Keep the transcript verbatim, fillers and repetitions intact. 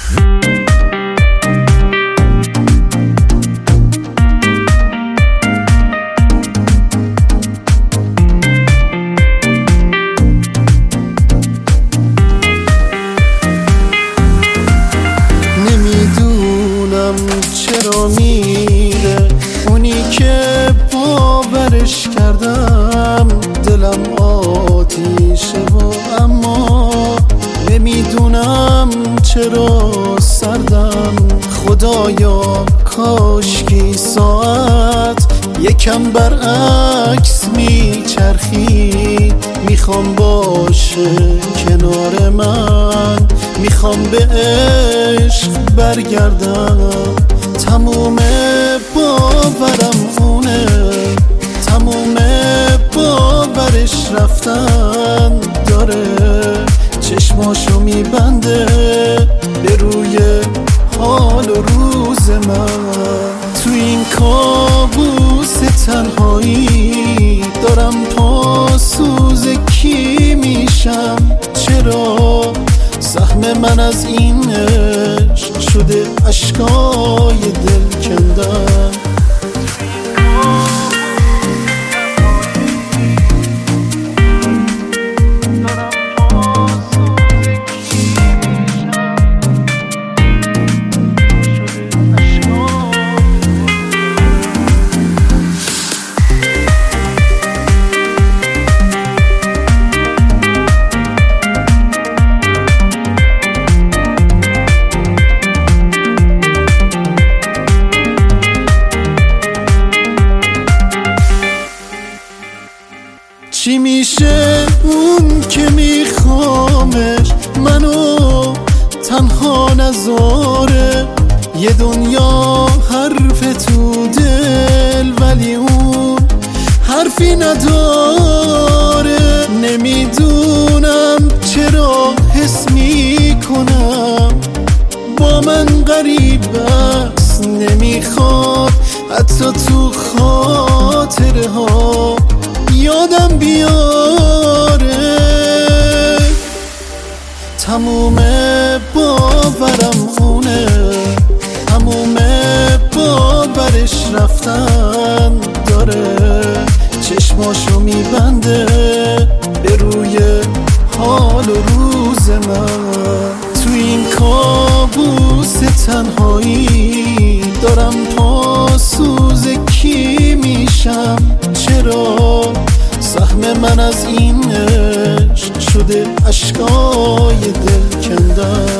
چرا میره اونی که باورش کردم، دلم آتیشه و اما نمیدونم چرا سردم. خدایا کاشکی ساعت یکم برعکس میچرخید، میخوام باشه کنار من، میخوام به عشق برگردم. تموم باورم اونه، تموم باورش رفتن داره، چشماشو میبنده به روی حال و روز من. تو این کابوس تنهایی دارم پاسوز کی میشم؟ چرا سهم من از این عشق شده اشکای دل کندن؟ چی میشه اون که میخوامش منو تنها نذاره؟ یه دنیا حرف تو دل ولی اون حرفی نداره. نمیدونم چرا حس میکنم با من غریب است، نمیخواد حتی تو خاطره ها یادم بیاره. تموم باورم اونه، تموم باورش رفتن داره، چشماشو میبنده به روی حال و روز من. تو این کابوس تنهایی دارم پاسوز کی میشم؟ چرا سهم من از این عشق شده اشکای دل کندن؟